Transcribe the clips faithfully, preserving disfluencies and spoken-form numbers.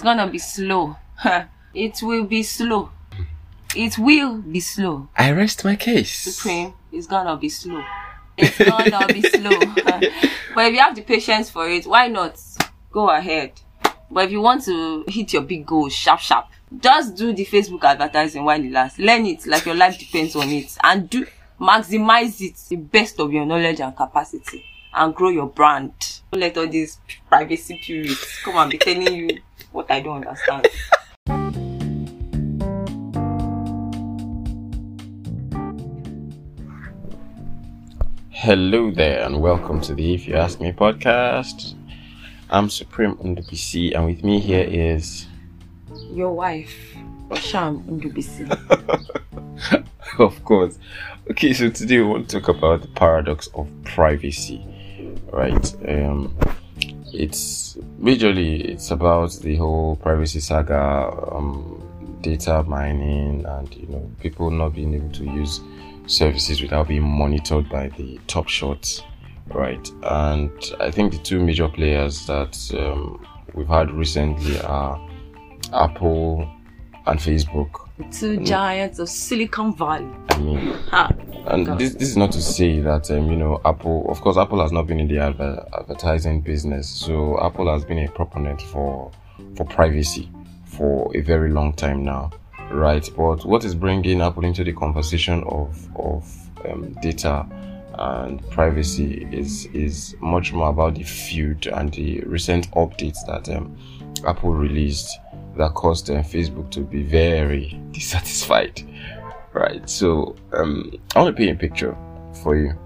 gonna be slow. It will be slow. It will be slow. I rest my case. Supreme, it's gonna be slow. It's gonna be slow. But if you have the patience for it, why not? Go ahead. But if you want to hit your big goals sharp, sharp, just do the Facebook advertising while it lasts. Learn it like your life depends on it. And do maximize it the best of your knowledge and capacity. And grow your brand. Don't let all these privacy purists come and be telling you what I don't understand. Hello there and welcome to the If You Ask Me podcast. I'm Supreme Ndubisi and with me here is your wife, Osham Ndubisi. Of course. Okay, so today we want to talk about the paradox of privacy, right? Um, it's majorly it's about the whole privacy saga, um, data mining, and you know people not being able to use services without being monitored by the top shots, right? And I think the two major players that um, we've had recently are Apple and Facebook. The two giants of Silicon Valley. I mean, ha, and this this is not to say that um, you know Apple. Of course, Apple has not been in the adver- advertising business, so Apple has been a proponent for for privacy for a very long time now. Right, but what is bringing Apple into the conversation of of um, data and privacy is is much more about the feud and the recent updates that um, Apple released that caused um, Facebook to be very dissatisfied. Right, so um, I want to paint a picture for you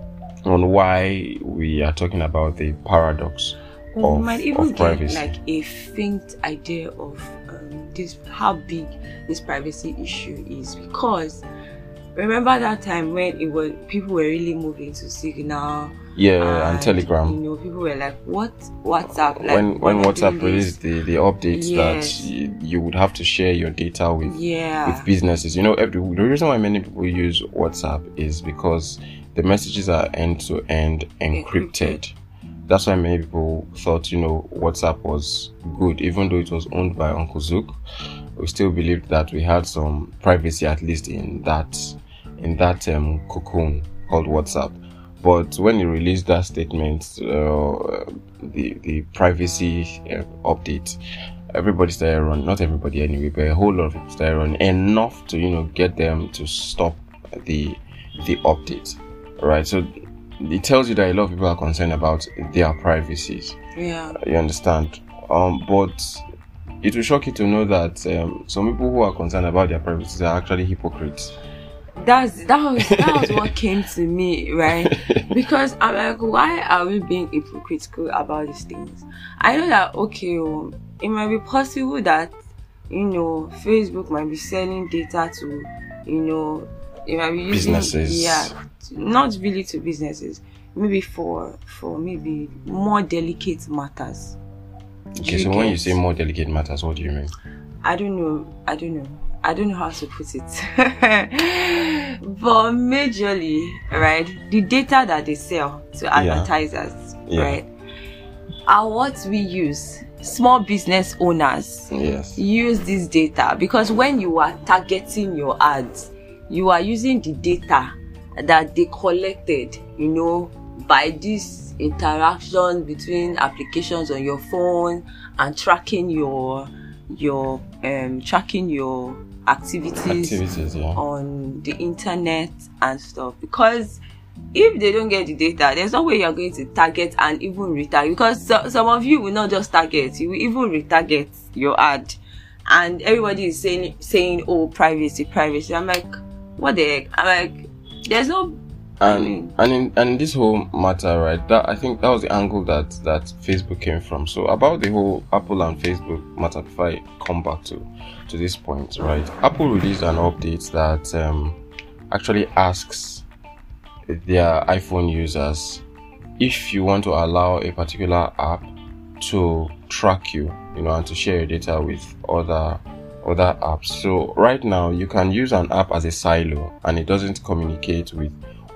on why we are talking about the paradox oh, of, we might even of privacy. Get like a faint idea of um, this how big this privacy issue is, because remember that time when it was people were really moving to Signal, yeah, and, and Telegram. You know, people were like, "What WhatsApp?" Like, when when WhatsApp released the, the updates yes. that you, you would have to share your data with yeah. with businesses. You know, every, the reason why many people use WhatsApp is because the messages are end to end encrypted. That's why many people thought, you know, WhatsApp was good, even though it was owned by Uncle Zook. We still believed that we had some privacy, at least in that in that um, cocoon called WhatsApp. But when he released that statement, uh, the the privacy uh, update, everybody started running. Not everybody anyway, but a whole lot of people started running enough to you know get them to stop the the update. Right, so it tells you that a lot of people are concerned about their privacies. Yeah, you understand. Um, but it will shock you to know that um, some people who are concerned about their privacy are actually hypocrites. That's that was that was what came to me, right? Because I'm like, why are we being hypocritical about these things? I know that okay, um, it might be possible that you know Facebook might be selling data to you know it might be using businesses. Yeah, not really to businesses. Maybe for for maybe more delicate matters. Okay, so when you say more delicate matters, what do you mean? I don't know. I don't know. I don't know how to put it. But majorly, right, the data that they sell to advertisers, yeah. Yeah. right, are what we use. Small business owners yes. use this data because when you are targeting your ads, you are using the data that they collected, you know, by this interaction between applications on your phone and tracking your your um tracking your activities, activities yeah. on the internet and stuff. Because if they don't get the data, there's no way you're going to target and even retarget, because so, some of you will not just target, you will even retarget your ad, and everybody is saying saying oh privacy privacy. I'm like, what the heck? I'm like, there's no And I mean, and in and in this whole matter, right? That I think that was the angle that that Facebook came from. So about the whole Apple and Facebook matter, before I come back to to this point, right? Apple released an update that um, actually asks their iPhone users if you want to allow a particular app to track you, you know, and to share your data with other other apps. So right now, you can use an app as a silo, and it doesn't communicate with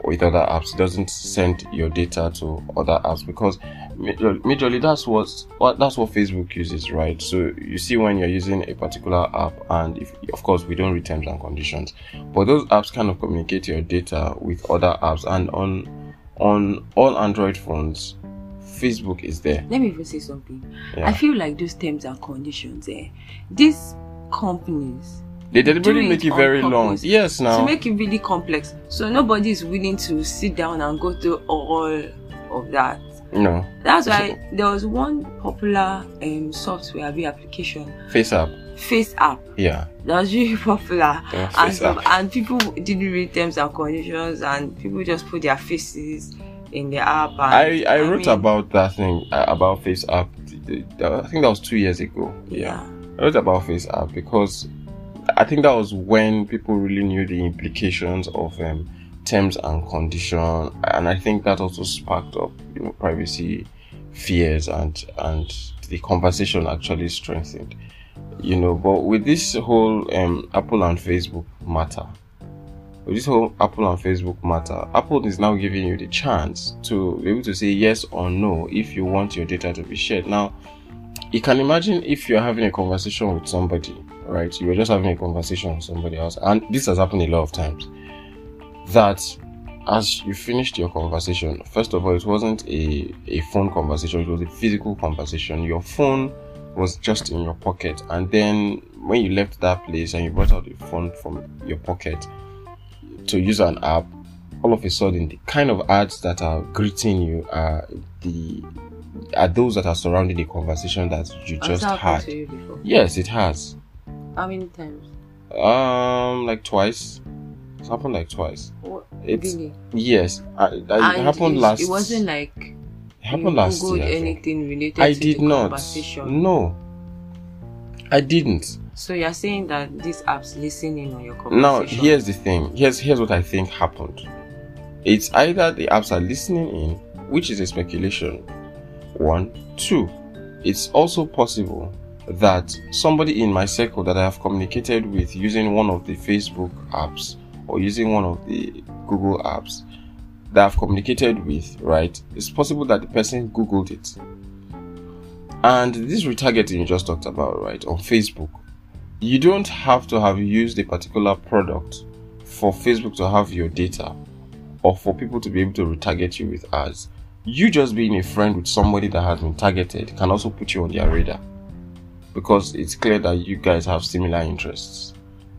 with other apps. It doesn't send your data to other apps because majorly, majorly that's what, what that's what Facebook uses, right? So you see when you're using a particular app, and if, of course we don't read terms and conditions, but those apps kind of communicate your data with other apps, and on on all Android phones, Facebook is there. Let me even say something. Yeah. I feel like those terms and conditions, eh, these companies, they deliberately do make it on very purpose long. Yes, now. to make it really complex. So nobody is willing to sit down and go through all of that. No. That's why there was one popular um, software application, Face app. Face app. Yeah. That was really popular. Yeah, and, Face so, app. and people didn't read terms and conditions, and people just put their faces in the app. And, I, I wrote mean, about that thing, uh, about Face app. I think that was two years ago. Yeah. Yeah. I wrote about Face app because I think that was when people really knew the implications of um, terms and condition, and I think that also sparked up, you know, privacy fears, and and the conversation actually strengthened, you know. But with this whole um, Apple and Facebook matter, with this whole Apple and Facebook matter, Apple is now giving you the chance to be able to say yes or no if you want your data to be shared. Now, you can imagine if you're having a conversation with somebody, right? You were just having a conversation with somebody else, and this has happened a lot of times, that as you finished your conversation, first of all, it wasn't a, a phone conversation, it was a physical conversation. Your phone was just in your pocket, and then when you left that place and you brought out the phone from your pocket to use an app, all of a sudden the kind of ads that are greeting you are the are those that are surrounding the conversation that you Has just that had. happened to you before? Yes, it has. How many times? Um, like twice. It's happened like twice. What? It's Really? yes. I, I, it And happened it, last. It wasn't like It happened you last Googled year. I think. anything related I to did the not. conversation. No, I didn't. So you're saying that these apps listening on your Now, conversation? here's the thing. Here's here's what I think happened. It's either the apps are listening in, which is a speculation. One, two. It's also possible that somebody in my circle that I have communicated with using one of the Facebook apps or using one of the Google apps that I've communicated with, right? It's possible that the person Googled it. And this retargeting you just talked about, right, on Facebook, you don't have to have used a particular product for Facebook to have your data or for people to be able to retarget you with ads. You just being a friend with somebody that has been targeted can also put you on their radar, because it's clear that you guys have similar interests.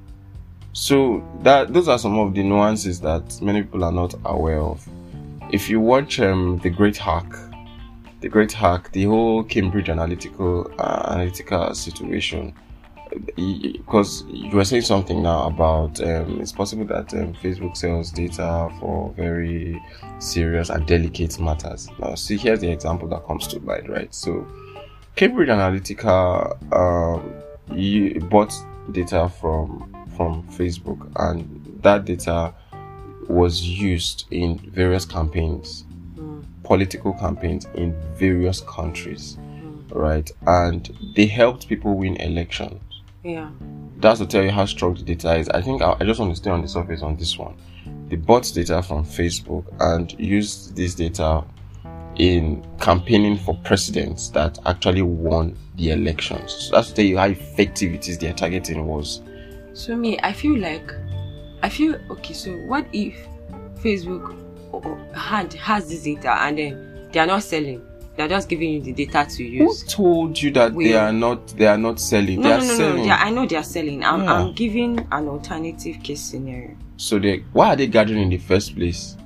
So that those are some of the nuances that many people are not aware of. If you watch um, The Great Hack, The Great Hack, the whole Cambridge Analytical uh, Analytica situation, because you were saying something now about um, it's possible that um, Facebook sells data for very serious and delicate matters. Now, see, here's the example that comes to mind, right? So, Cambridge Analytica um, you bought data from from Facebook, and that data was used in various campaigns, Mm. political campaigns in various countries, Mm. right? And they helped people win elections. Yeah. That's to tell you how strong the data is. I think I, I just want to stay on the surface on this one. They bought data from Facebook and used this data in campaigning for presidents that actually won the elections. So that's to tell you how effective it is their targeting was. So me, I feel like, I feel okay. So what if Facebook had has this data and then they are not selling? They're just giving you the data to Who use. told you that Wait. they are not they are not selling? No, they are no, no, selling. no. They are, I know they are selling. I'm, Yeah. I'm giving an alternative case scenario. So they why are they gathering in the first place?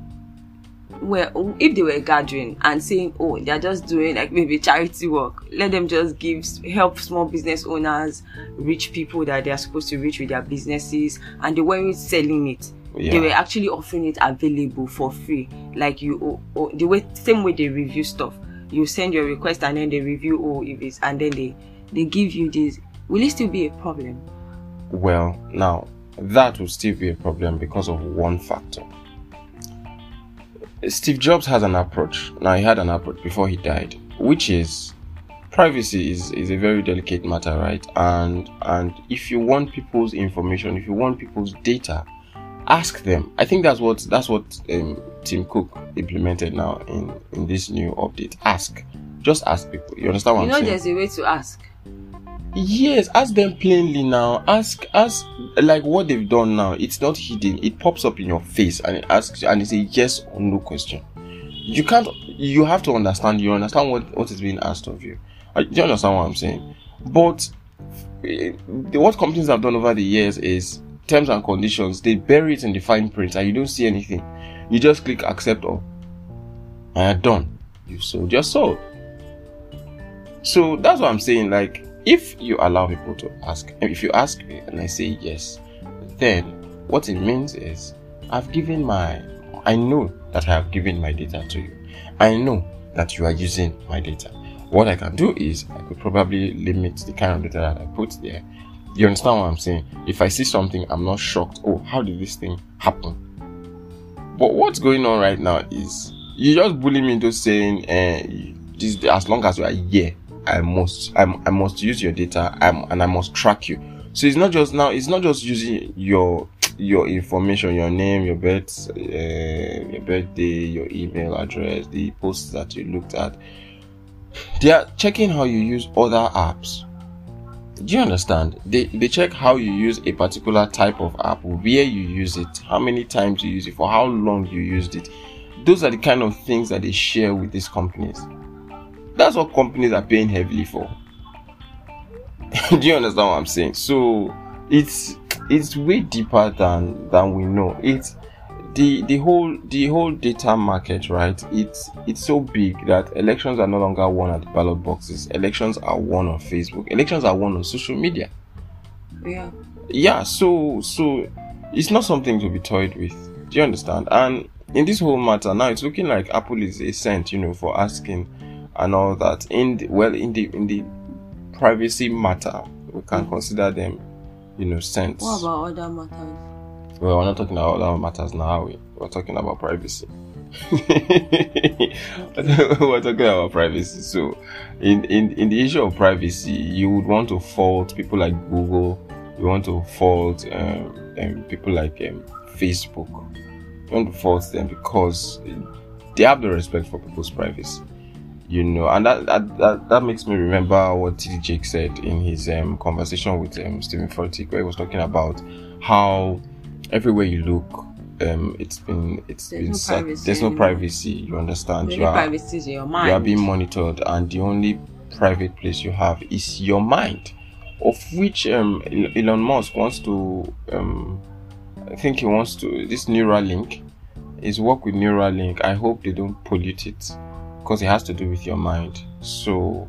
Well, if they were gathering and saying, oh, they're just doing like maybe charity work, let them just give, help small business owners reach people that they are supposed to reach with their businesses, and they weren't selling it. Yeah. They were actually offering it available for free. Like you, oh, oh, the way, same way they review stuff. You send your request and then they review, oh, if it's, and then they, they give you this. Will it still be a problem? Well, now that will still be a problem because of one factor. Steve Jobs has an approach. Now, he had an approach before he died, which is privacy is, is a very delicate matter, right? And and if you want people's information, if you want people's data, ask them. I think that's what that's what um, Tim Cook implemented now in in this new update. Ask, just ask people. You understand what you I'm know saying? there's a way to ask. Yes, ask them plainly now. Ask, ask like what they've done now. It's not hidden. It pops up in your face and it asks you, and it's a yes or no question. You can't. You have to understand. You understand what what is being asked of you. Do you understand what I'm saying? But what companies have done over the years is terms and conditions. They bury it in the fine print, and you don't see anything. You just click accept all, and you're done. You sold your soul. So that's what I'm saying. Like, if you allow people to ask, and if you ask me and I say yes, then what it means is I've given my, I know that I have given my data to you. I know that you are using my data. What I can do is I could probably limit the kind of data that I put there. You understand what I'm saying? If I see something, I'm not shocked. Oh, how did this thing happen? But what's going on right now is you just bully me into saying, uh, this, as long as you are here, I must, I, I must use your data, I'm, and I must track you. So it's not just now. It's not just using your your information, your name, your birth, uh, your birthday, your email address, the posts that you looked at. They are checking how you use other apps. Do you understand? They they check how you use a particular type of app, where you use it, how many times you use it, for how long you used it. Those are the kind of things that they share with these companies. That's what companies are paying heavily for. Do you understand what I'm saying? So it's it's way deeper than than we know. It's the the whole the whole data market, right? It's it's so big that elections are no longer won at the ballot boxes. Elections are won on Facebook. Elections are won on social media. Yeah. Yeah. So so it's not something to be toyed with. Do you understand? And in this whole matter now, it's looking like Apple is a saint, you know, for asking and all that. In the, well, in the in the privacy matter, we can consider them, you know, saints. What about other matters? Well, we're not talking about other matters now, are we? We're talking about privacy. We're talking about privacy. So, in, in in the issue of privacy, you would want to fault people like Google. You want to fault um, um, people like um, Facebook. You want to fault them because they have the respect for people's privacy. You know, and that that, that, that makes me remember what T D Jake said in his um, conversation with um, Stephen Furtick, where he was talking about how everywhere you look, um, it's been it's there's been no sad. privacy There's no anymore. privacy. You understand? The You only are privacy is in your mind. you are being monitored, and the only private place you have is your mind, of which um, Elon Musk wants to. Um, I think he wants to. This Neuralink is work with Neuralink. I hope they don't pollute it, because it has to do with your mind. So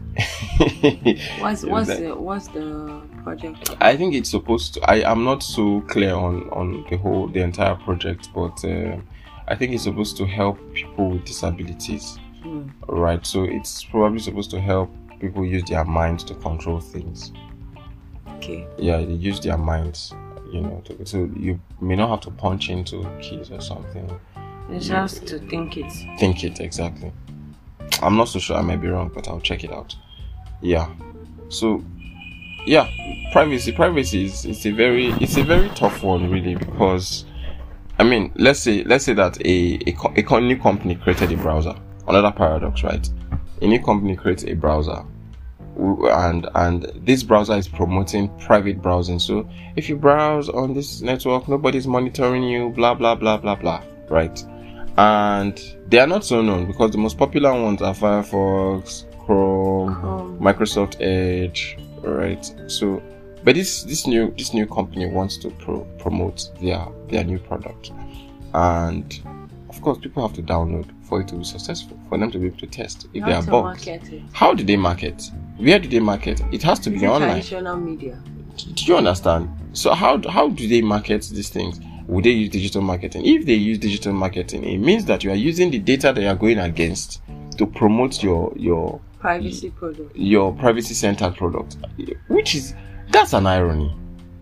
what's what's the what's the project? I think it's supposed to. I am not so clear on on the whole the entire project, but uh, I think it's supposed to help people with disabilities. Hmm. Right. So it's probably supposed to help people use their minds to control things. Okay. Yeah, they use their minds. You know, to, so you may not have to punch into keys or something. It's just to think it. Think it, exactly. I'm not so sure, I might be wrong, but I'll check it out. Yeah. So yeah, privacy privacy is it's a very it's a very tough one, really, because I mean, let's say let's say that a a, a new company created a browser. Another paradox, right? A new company creates a browser, and and this browser is promoting private browsing. So if you browse on this network, nobody's monitoring you, blah blah blah blah blah, right? And they are not so known because the most popular ones are Firefox, Chrome, Chrome. Microsoft Edge, right? So, but this this new this new company wants to pro- promote their their new product, and of course, people have to download for it to be successful, for them to be able to test if there are bugs. How do they market? Where do they market? It has to Is be it online. Traditional media. Do you understand? So how how do they market these things? Would they use digital marketing? If they use digital marketing, it means that you are using the data that you are going against to promote your your Privacy product. your privacy centered product, which is that's an irony.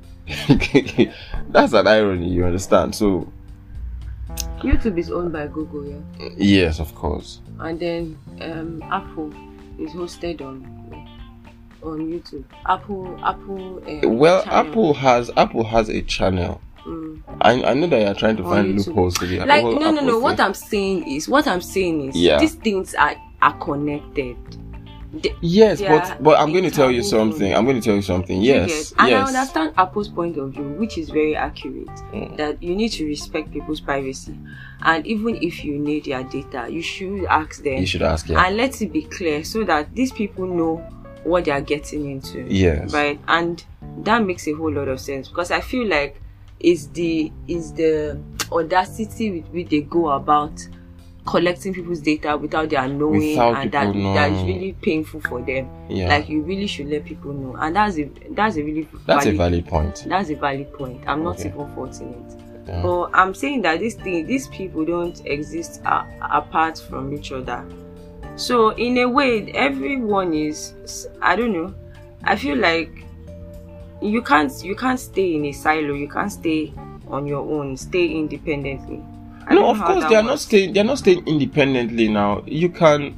That's an irony. You understand? So YouTube is owned by Google, yeah. Yes, of course. And then um, Apple is hosted on on YouTube. Apple Apple. Uh, Well, channel. Apple has Apple has a channel Mm. I I know that you're trying to On find YouTube. loopholes to the Like, Apple- no, no, Apple no. thing. What I'm saying is, what I'm saying is, Yeah. these things are, are connected. They- Yes, they but are but I'm going to tell you interwoven. something. I'm going to tell you something. You Yes, get? And I yes. understand Apple's point of view, which is very accurate, Mm. that you need to respect people's privacy. And even if you need their data, you should ask them. You should ask. Yeah. And let it be clear so that these people know what they are getting into. Yes. Right? And that makes a whole lot of sense, because I feel like it's the is the audacity with which they go about collecting people's data without their knowing, Without and that people that is knowing. really painful for them. Yeah. Like, you really should let people know, and that's a that's a really That's a valid, valid point. that's a valid point. I'm not Okay. even faulting it. Yeah. But I'm saying that this thing, these people don't exist a- apart from each other. So in a way, everyone is, I don't know, I feel like you can't you can't stay in a silo. You can't stay on your own. Stay independently. I don't No, know of how course that they are not works. staying. They are not staying independently now. You can.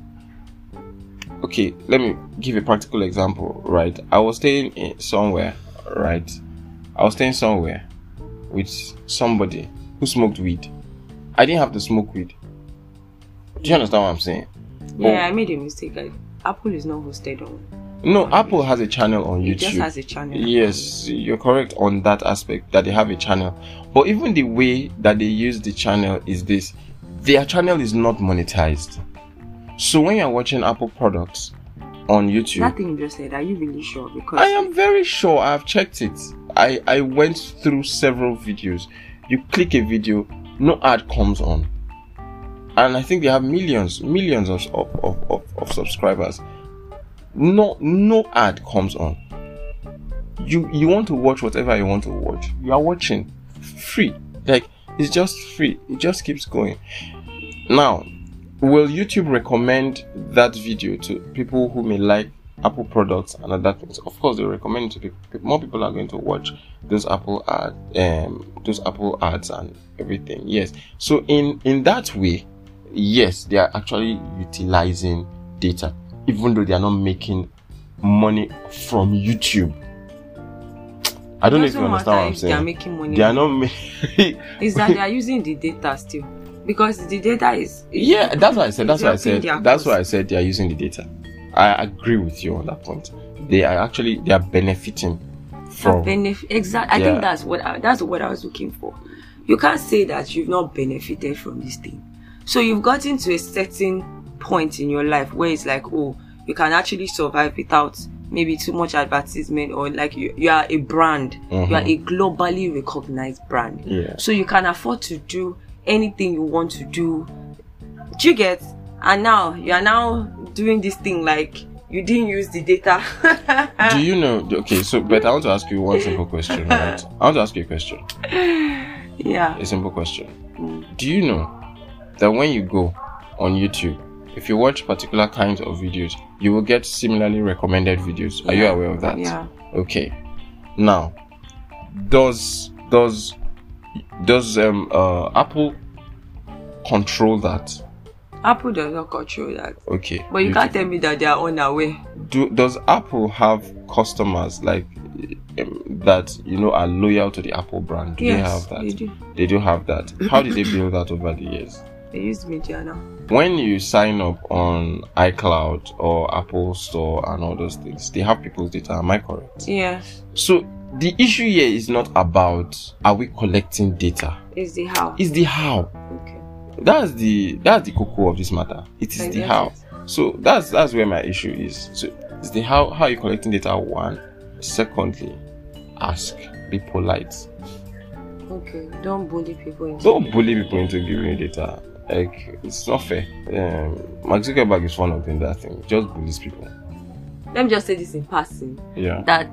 Okay, let me give a practical example. Right, I was staying in somewhere. Right, I was staying somewhere with somebody who smoked weed. I didn't have to smoke weed. Do you understand what I'm saying? Yeah, I made a mistake. I, Apple is not hosted on. No, Apple has a channel on It YouTube. just has a channel. Yes, you're correct on that aspect, that they have a channel. But even the way that they use the channel is this: their channel is not monetized. So when you're watching Apple products on YouTube, That thing you just said, are you really sure? Because I am very sure. I've checked it. I, I went through several videos. You click a video, no ad comes on. And I think they have millions, millions of, of, of, of, of subscribers. No, no ad comes on. You you want to watch whatever you want to watch. You are watching free. Like, it's just free. It just keeps going. Now, will YouTube recommend that video to people who may like Apple products and other things? Of course, they recommend it to people. More people are going to watch those Apple ad, um, those Apple ads and everything. Yes. So in in that way, yes, they are actually utilizing data, even though they are not making money from YouTube. I don't know if you doesn't understand matter what I'm if they are saying. making money. They are not making. Is that they are using the data still, because the data is, is Yeah, that's what I said. That's is what I helping said. their That's cause. why I said they are using the data. I agree with you on that point. They are actually they are benefiting from. benefit. Exactly. I Yeah. think that's what I, that's what I was looking for. You can't say that you've not benefited from this thing. So you've gotten to a certain point in your life where it's like, oh, you can actually survive without maybe too much advertisement, or like you, you are a brand. Mhm. You are a globally recognized brand. Yeah. So you can afford to do anything you want to do. Do you get? And now you are now doing this thing like you didn't use the data. Do you know? Okay, so but I want to ask you one simple question, right? I want to ask you a question. Yeah. A simple question. Mm. Do you know that when you go on YouTube, if you watch particular kinds of videos, you will get similarly recommended videos? Are you Yeah. aware of that? Yeah. Okay. Now, does does does um uh Apple control that? Apple does not control that. Okay. But you can't beautiful. tell me that they are unaware. Do does Apple have customers like um, that you know are loyal to the Apple brand? Do Yes, they have that? they do. They do have that. How did they build that over the years? They use media now. When you sign up on iCloud or Apple Store and all those things, they have people's data. Am I correct? Yes. So the issue here is not about are we collecting data. It's the how. It's the how. Okay. That's the that's the cocoa of this matter. It is I the get how. it. So that's that's where my issue is. So it's the how how are you collecting data, one. Secondly, ask. Be polite. Okay. Don't bully people into Don't bully people into giving you data. Like, it's not fair. Um, Mark Zuckerberg is one of them that thing. Just bullies people. Let me just say this in passing. Yeah. That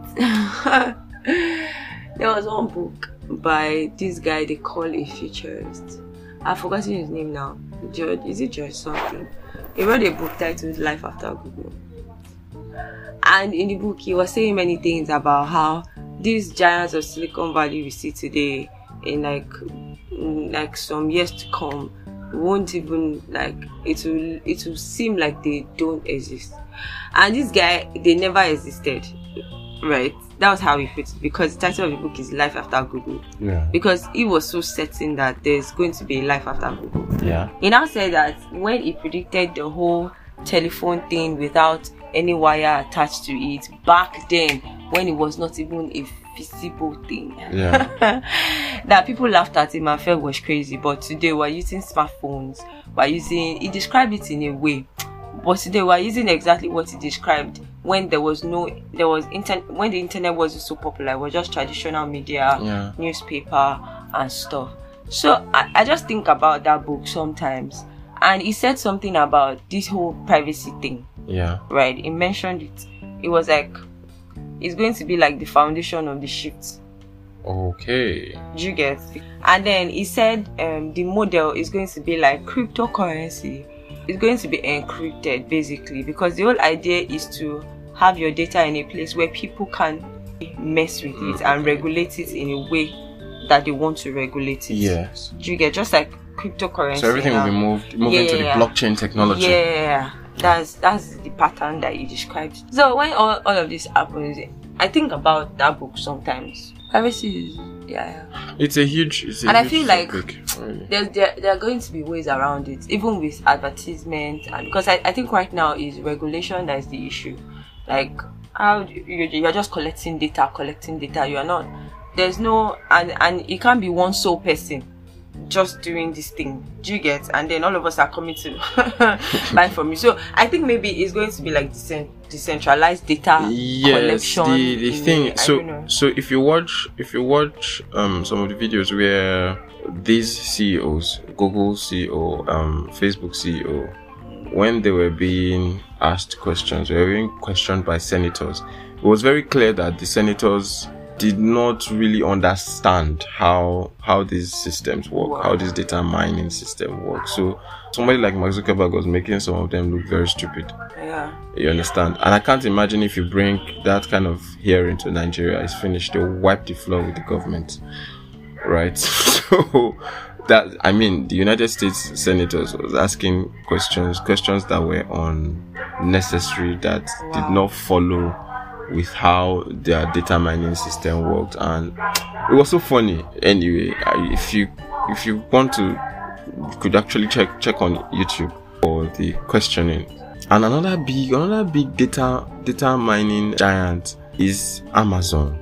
there was one book by this guy they call a futurist. I've forgotten his name now. George, is it George something? He wrote a book titled Life After Google. And in the book, he was saying many things about how these giants of Silicon Valley we see today, in like, in like some years to come, won't even like it will. It will seem like they don't exist. And this guy, they never existed. right? That was how he put it, because the title of the book is Life After Google. Yeah. Because he was so certain that there's going to be a life after Google. Yeah. He now said that when he predicted the whole telephone thing without any wire attached to it back then, when it was not even a visible thing, Yeah. that people laughed at him and felt was crazy. But today we're using smartphones, we're using, he described it in a way, but today we're using exactly what he described when there was no, there was internet, when the internet wasn't so popular. It was just traditional media, Yeah. newspaper and stuff. So I, I just think about that book sometimes, and he said something about this whole privacy thing. Yeah. Right, he mentioned it. It was like, it's going to be like the foundation of the shift. Okay. Do you get? And then he said um, the model is going to be like cryptocurrency. It's going to be encrypted basically, because the whole idea is to have your data in a place where people can mess with it and regulate it in a way that they want to regulate it. Yes. Do you get? Just like cryptocurrency. So everything now. will be moved, moved into the Yeah. blockchain technology. Yeah, that's that's the pattern that you described. So when all, all of this happens, I think about that book sometimes. Privacy is, yeah, yeah. It's a huge, it's a And I huge feel like topic, really. There, there, there are going to be ways around it, even with advertisement, and because I, I think right now is regulation that is the issue. Like, how do you, you're just collecting data, collecting data. You are not. There's no, and and it can't be one sole person just doing this thing. Do you get? And then all of us are coming to buy from you. So I think maybe it's going to be like decent, decentralized data Yes, collection. the the in thing. a- I don't So know. so if you watch if you watch um some of the videos where these C E Os, Google C E O, um Facebook C E O, when they were being asked questions, they were being questioned by senators. It was very clear that the senators did not really understand how how these systems work, Wow. how this data mining system works. So somebody like Mark Zuckerberg was making some of them look very stupid. Yeah. You understand? And I can't imagine if you bring that kind of hearing to Nigeria, it's finished. They'll wipe the floor with the government, right? So that, I mean, the United States senators was asking questions, questions that were unnecessary, that Wow. did not follow with how their data mining system worked, and it was so funny. Anyway, I- if you if you want to, you could actually check check on YouTube for the questioning. And another big another big data data mining giant is Amazon.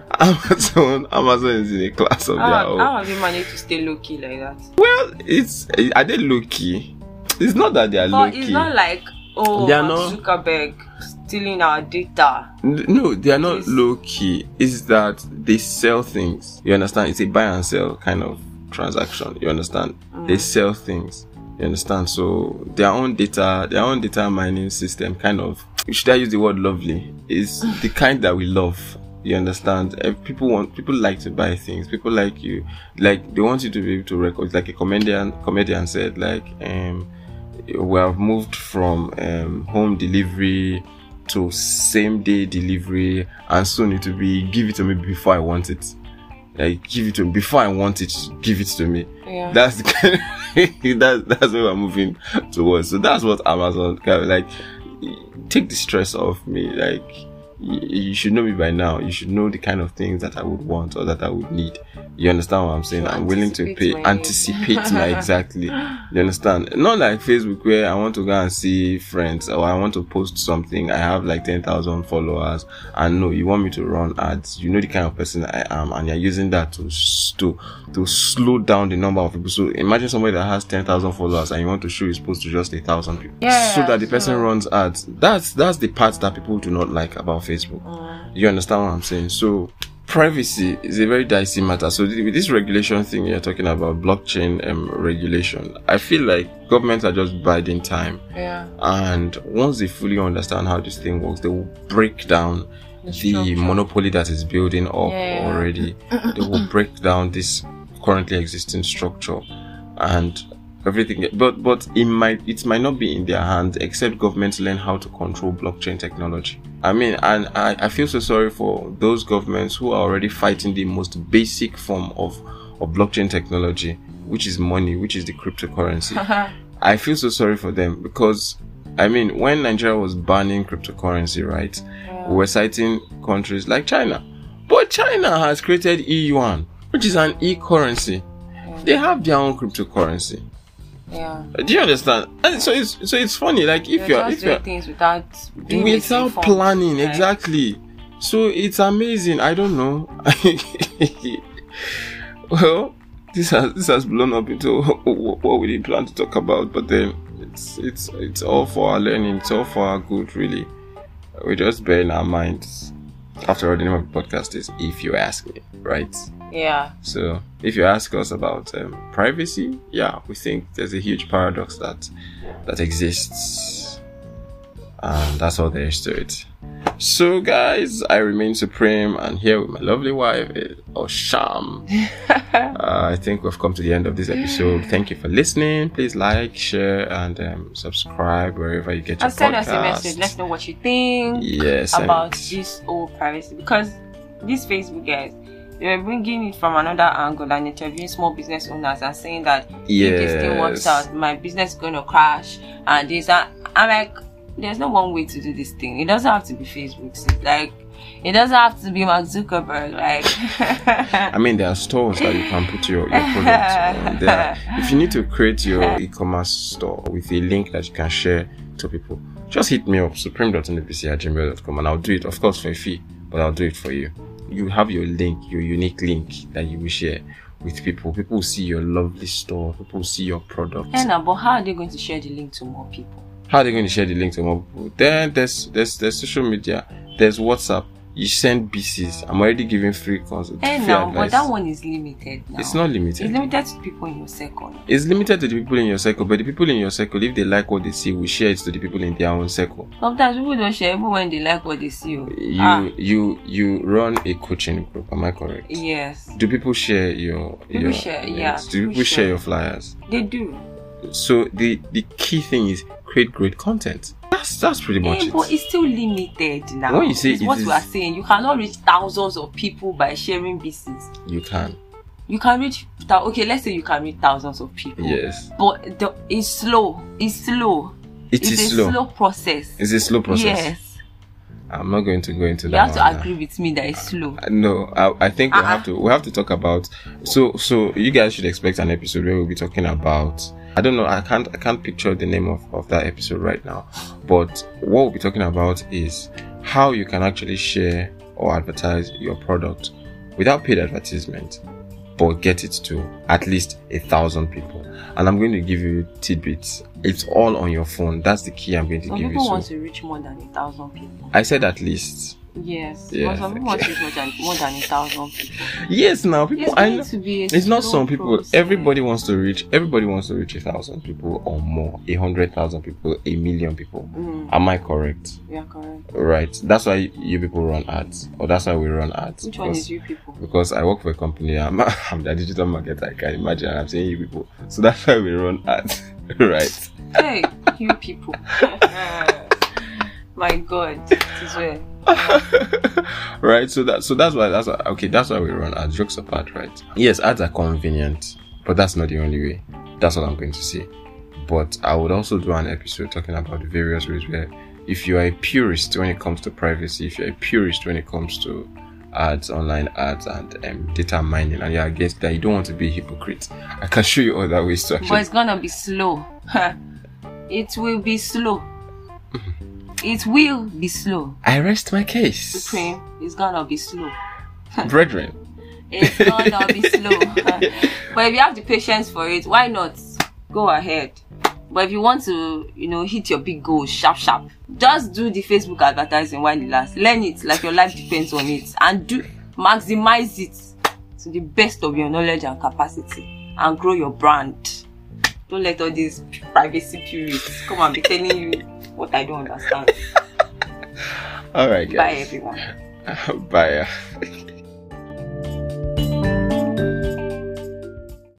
Amazon Amazon is in a class of their How, own. how have you managed to stay low key like that? Well, it's are they low key? It's not that they are low But key. it's not like, oh, They are Mark not- Zuckerberg stealing our data. N- No, they are not It's- low key. It's that they sell things. You understand? It's a buy and sell kind of transaction. You understand? They sell things. You understand? So their own data, their own data mining system, kind of. Should I use the word lovely? Is the kind that we love. You understand? Eh, People want, people like to buy things. People like you, like they want you to be able to record. Like a comedian, comedian said, like, um, we have moved from um, home delivery to same day delivery, and soon it will be give it to me before I want it. Like give it to me before I want it. Give it to me. Yeah. That's the kind of, that's that's where we're moving towards. So that's what Amazon kind of like. Take the stress off me. Like y- you should know me by now. You should know the kind of things that I would want or that I would need. You understand what I'm saying? So I'm willing to anticipate pay, my needs. anticipate my exactly. You understand? Not like Facebook where I want to go and see friends or I want to post something. I have like ten thousand followers, and no, you want me to run ads. You know the kind of person I am, and you're using that to s- to to slow down the number of people. So imagine somebody that has ten thousand followers and you want to show his post to just a thousand people, Yeah, so that the person so- runs ads. That's that's the part that people do not like about Facebook. You understand what I'm saying? So privacy is a very dicey matter. So th- with this regulation thing you're talking about, blockchain um, regulation, I feel like governments are just biding time. Yeah. And once they fully understand how this thing works, they will break down the structure. monopoly that is building up Yeah. already. They will break down this currently existing structure and everything. But but it might it might not be in their hands except governments learn how to control blockchain technology. I mean, and I, I feel so sorry for those governments who are already fighting the most basic form of, of blockchain technology, which is money, which is the cryptocurrency. I feel so sorry for them because, I mean, when Nigeria was banning cryptocurrency, right, Yeah. We were citing countries like China. But China has created e yuan, which is an e-currency. Yeah. They have their own cryptocurrency. Yeah. Do you understand? And so it's so it's funny. Like if you're you're just if you're things without doing without planning, right? Exactly. So it's amazing. I don't know. Well, this has this has blown up into what we didn't plan to talk about, but then it's it's it's all for our learning. It's all for our good, really. We just bear in our minds. After all, the name of the podcast is "If You Ask Me," right? Yeah. So if you ask us about um, privacy, yeah, we think there's a huge paradox that that exists, and that's all there is to it. So guys, I remain supreme, and here with my lovely wife, Osham. uh, I think we've come to the end of this episode. Thank you for listening. Please like, share, and um, subscribe wherever you get your and send podcast. us a message. Let us know what you think yes, about and this whole privacy, because this Facebook, guys, they were bringing it from another angle and interviewing small business owners and saying that yes. if this thing works out, my business is going to crash and this. And I'm like, there's no one way to do this thing. It doesn't have to be Facebook. It's like, it doesn't have to be Mark Zuckerberg. Like, I mean, there are stores that you can put your, your products on. There are, if you need to create your e-commerce store with a link that you can share to people, just hit me up, supreme dot n p c at gmail dot com, and I'll do it, of course, for a fee, but I'll do it for you. You have your link, your unique link that you will share with people. People will see your lovely store. People will see your product. And but how are they going to share the link to more people? How are they going to share the link to more people? Then there's there's there's social media. There's WhatsApp. You send B Cs. I'm already giving free consults. And now, but that one is limited now. It's not limited. It's limited to people in your circle. It's limited to the people in your circle, but the people in your circle, if they like what they see, will share it to the people in their own circle. Sometimes people don't share even when they like what they see. You ah. you you run a coaching group, am I correct? Yes. Do people share your people your share, yeah. Do people, people share. share your flyers? They do. So the the key thing is create great content. That's that's pretty much yeah, it. But it's still limited now. When you say it's it what is, we are saying. You cannot reach thousands of people by sharing B Cs. You can. You can reach okay. Let's say you can reach thousands of people. Yes. But the, it's slow. It's slow. It it's is a slow. slow process. It's a slow process. Yes. I'm not going to go into you that. You have to one agree now. with me that it's slow. Uh, no, I, I think uh-uh. we have to. We have to talk about. So, so you guys should expect an episode where we'll be talking about. I don't know. I can't. I can't picture the name of, of that episode right now. But what we'll be talking about is how you can actually share or advertise your product without paid advertisement, but get it to at least a thousand people. And I'm going to give you tidbits. It's all on your phone. That's the key I'm going to some give you. People So want to reach more than a thousand people. I said at least. Yes. Yeah. But some people want to reach more than, more than a thousand people. Yes, now people. It's I going know. To be a It's not some people. process. Everybody wants to reach. Everybody wants to reach a thousand people or more. A hundred thousand people. A million people. Mm. Am I correct? Yeah, correct. Right. That's why you people run ads, or that's why we run ads. Which one is you people? Because I work for a company. I'm, I'm the digital marketer. I can imagine. I'm saying you people. So that's why we run ads. Right. Hey, you people. My God, it is well. Right. So that so that's why that's why, okay. That's why we run ads. Jokes apart, right? Yes, ads are convenient, but that's not the only way. That's what I'm going to say. But I would also do an episode talking about the various ways where, if you are a purist when it comes to privacy, if you're a purist when it comes to ads, online ads, and um, data mining, and you're against that, you don't want to be a hypocrite, I can show you other ways to actually. But it's gonna be slow. It will be slow. It will be slow. I rest my case. Supreme, it's gonna be slow. Brethren. It's gonna be slow. But if you have the patience for it, why not? Go ahead. But if you want to, you know, hit your big goals sharp sharp, just do the Facebook advertising while it lasts. Learn it like your life depends on it, and do maximize it to the best of your knowledge and capacity, and grow your brand. Don't let all these privacy purists come and be telling you what I don't understand. All right, guys. Bye, everyone. Bye.